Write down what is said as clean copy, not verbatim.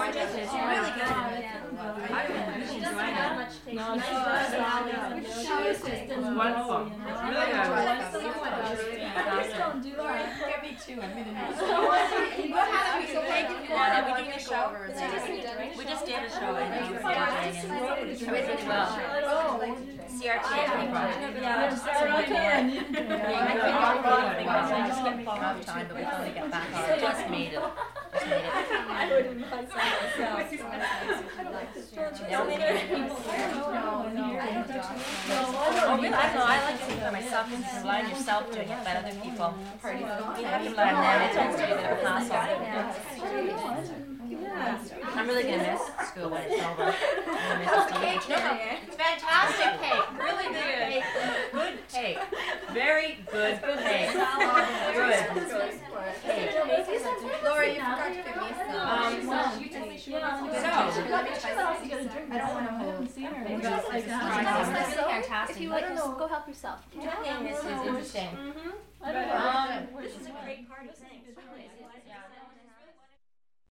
really good. It's wonderful. It's really good. Get me too. I'm gonna need some. What happened? So Peg, if you want, are we doing a show? We just did a show. It went really well. CRT. I just get off time, but we finally get back on. Just made it. I wouldn't mind myself. Oh, really? I don't know. I like to think for myself because you can rely on yourself doing it by other people. You have to rely on them. It tends to be a bit of a hassle. I'm really going to miss school when it's over. Cake, it's fantastic cake. Really good cake. Good cake. Very good cake. Good cake. Laura, you forgot to give me some. I don't want to hold. If you would, just go help yourself. This is interesting.